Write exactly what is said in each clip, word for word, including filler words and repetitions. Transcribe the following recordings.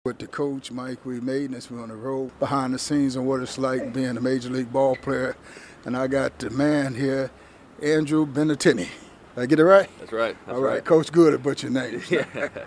With the coach, Mike, we made this. We're on the road behind the scenes and what it's like being a major league ball player. And I got the man here, Andrew Benintendi. Did I get it right? That's right. That's All right. right. Coach good at butchering names. Yeah.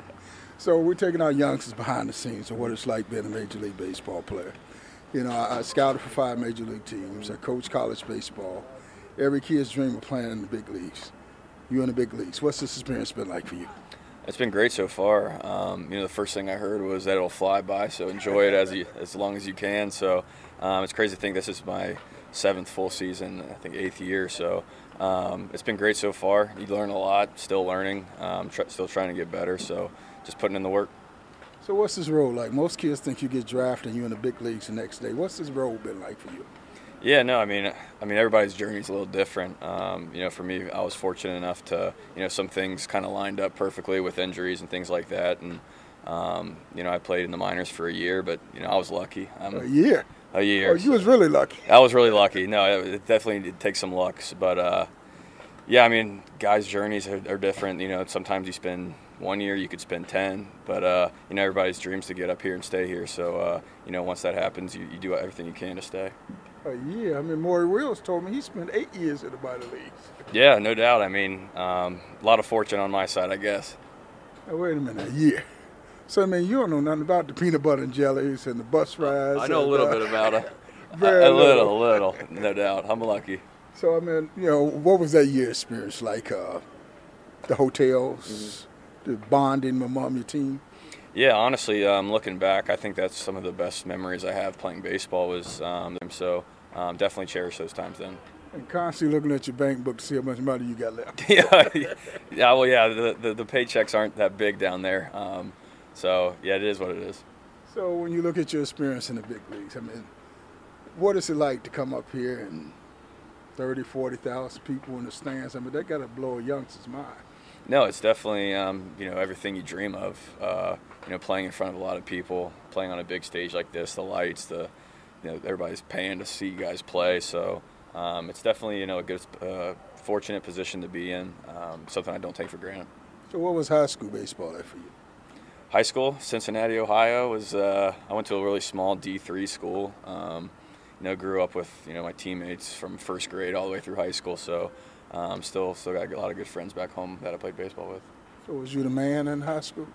So we're taking our youngsters behind the scenes of what it's like being a major league baseball player. You know, I, I scouted for five major league teams. I coach college baseball. Every kid's dream of playing in the big leagues. You in the big leagues. What's this experience been like for you? It's been great so far. Um, you know, the first thing I heard was that it'll fly by, so enjoy it as you, as long as you can. So um, it's crazy to think this is my seventh full season, I think eighth year. So um, it's been great so far. You learn a lot, still learning, um, tr- still trying to get better. So just putting in the work. So what's this role like? Most kids think you get drafted and you're in the big leagues the next day. What's this role been like for you? Yeah, no, I mean, I mean, everybody's journey is a little different. Um, you know, for me, I was fortunate enough to, you know, some things kind of lined up perfectly with injuries and things like that. And, um, you know, I played in the minors for a year, but, you know, I was lucky. I'm, a year? A year. Oh, you was really lucky. I was really lucky. No, it, it definitely did take some luck. But, uh, yeah, I mean, guys' journeys are, are different. You know, sometimes you spend one year, you could spend ten. But, uh, you know, everybody's dreams to get up here and stay here. So, uh, you know, once that happens, you, you do everything you can to stay. A year. I mean, Maury Wills told me he spent eight years in the minor leagues. Yeah, no doubt. I mean, um, a lot of fortune on my side, I guess. Now, wait a minute, a year. So, I mean, you don't know nothing about the peanut butter and jellies and the bus rides. I know and, a little uh, bit about it. Very a, a little. little, a little, no doubt. I'm lucky. So, I mean, you know, what was that year experience like? Uh, the hotels, mm-hmm. the bonding among your team? Yeah, honestly, um, looking back, I think that's some of the best memories I have playing baseball was um, so um, definitely cherish those times then. And constantly looking at your bank book to see how much money you got left. yeah, yeah, well, yeah, the, the the paychecks aren't that big down there, um, so yeah, it is what it is. So when you look at your experience in the big leagues, I mean, what is it like to come up here and thirty, forty thousand people in the stands? I mean, that got to blow a youngster's mind. No, it's definitely um, you know everything you dream of. Uh, you know, playing in front of a lot of people, playing on a big stage like this, the lights, the you know everybody's paying to see you guys play. So um, it's definitely you know a good, uh, fortunate position to be in. Um, something I don't take for granted. So what was high school baseball like for you? High school, Cincinnati, Ohio. Was uh, I went to a really small D three school. Um, you know, grew up with you know my teammates from first grade all the way through high school. So. Um, still, still got a lot of good friends back home that I played baseball with. So was you the man in high school?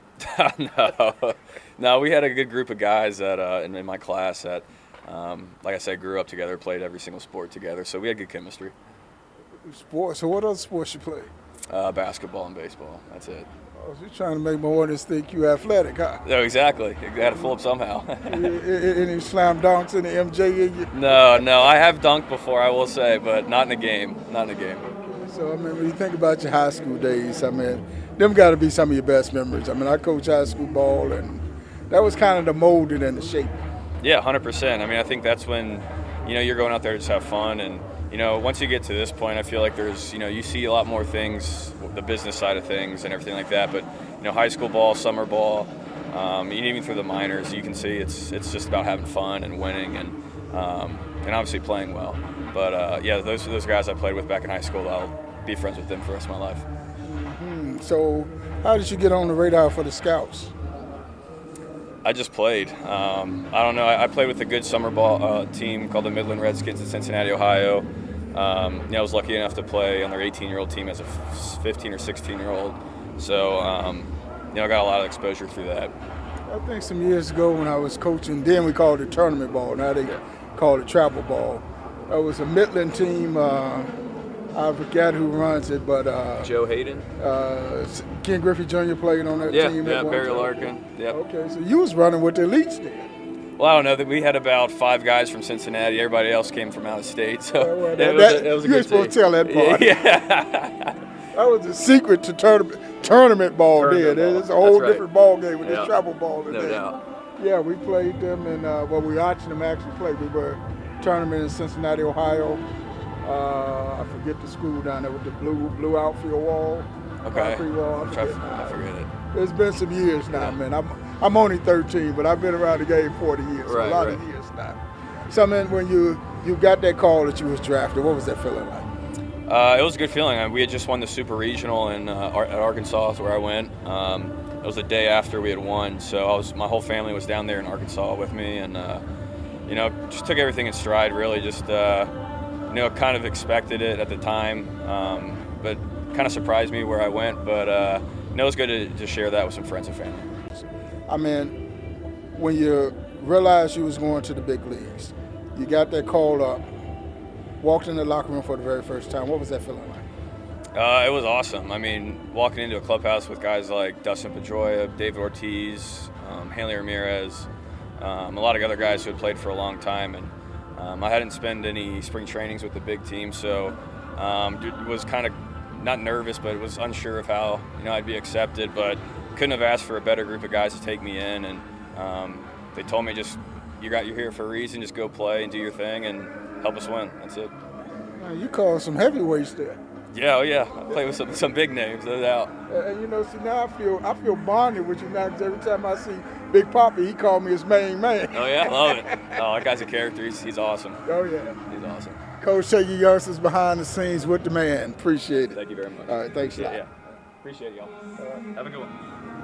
no, no. We had a good group of guys that uh, in, in my class that, um, like I said, grew up together, played every single sport together. So we had good chemistry. Sports. So what other sports you play? Uh, basketball and baseball. That's it. Oh, so you're trying to make my audience think you athletic, huh? No, exactly. You got to fool up somehow. Any slam dunks in the M J in you? No, no. I have dunked before, I will say, but not in a game. Not in a game. So, I mean, when you think about your high school days, I mean, them got to be some of your best memories. I mean, I coached high school ball, and that was kind of the molding and the shape. Yeah, one hundred percent. I mean, I think that's when, you know, you're going out there to just have fun. And, you know, once you get to this point, I feel like there's, you know, you see a lot more things, the business side of things and everything like that. But, you know, high school ball, summer ball, um, even through the minors, you can see it's it's just about having fun and winning and, um, and obviously playing well. But, uh, yeah, those are those guys I played with back in high school. I'll be friends with them for the rest of my life. Mm-hmm. So how did you get on the radar for the Scouts? I just played. Um, I don't know. I, I played with a good summer ball uh, team called the Midland Redskins in Cincinnati, Ohio. Um, you know, I was lucky enough to play on their eighteen-year-old team as a fifteen or sixteen-year-old. So, um, you know, I got a lot of exposure through that. I think some years ago when I was coaching, then we called it tournament ball. Now they call it travel ball. It was a Midland team. Uh, I forget who runs it, but uh, Joe Hayden, uh, Ken Griffey Junior played on that yeah, team. Yeah, yeah, Barry Larkin. Yep. Okay, so you was running with the elites then. Well, I don't know. That we had about five guys from Cincinnati. Everybody else came from out of state. So well, well, it, that, was a, it was a you good ain't supposed team. to tell that part. Yeah. That was the secret to tournament tournament ball. Tournament then ball. It's a whole right. different ball game with yeah. this travel ball today. No doubt. Yeah, we played them, and uh, well, we watched them actually play. We were tournament in Cincinnati, Ohio. Uh, I forget the school down there with the blue blue outfield wall. Okay. Concrete wall. I forget, I forget it. It's been some years now, yeah. man. I'm I'm only thirteen, but I've been around the game forty years. Right, so a lot right. of years now. So, man, when you you got that call that you was drafted, what was that feeling like? Uh, it was a good feeling. We had just won the Super Regional in uh, at Arkansas, where I went. Um, it was the day after we had won, so I was my whole family was down there in Arkansas with me, and uh, you know, just took everything in stride. Really, just uh, you know, kind of expected it at the time, um, but kind of surprised me where I went. But uh, you know, it was good to, to share that with some friends and family. I mean, when you realized you was going to the big leagues, you got that call up, walked in the locker room for the very first time. What was that feeling like? Uh, it was awesome. I mean, walking into a clubhouse with guys like Dustin Pedroia, David Ortiz, um, Hanley Ramirez, um, a lot of other guys who had played for a long time, and um, I hadn't spent any spring trainings with the big team, so um, was kind of not nervous, but was unsure of how you know I'd be accepted. But couldn't have asked for a better group of guys to take me in, and um, they told me just you got you're here for a reason. Just go play and do your thing and help us win. That's it. Man, you called some heavyweights there. Yeah, oh yeah. I play with some some big names, no doubt. And, and you know, see now I feel I feel bonded with you now because every time I see Big Papi, he called me his main man. Oh yeah, love it. Oh, that guy's a character. He's he's awesome. Oh yeah, he's awesome. Coach Shaggy Youngsters behind the scenes with the man. Appreciate it. Thank you very much. All right, thanks a lot. Yeah, appreciate y'all. All right. Have a good one.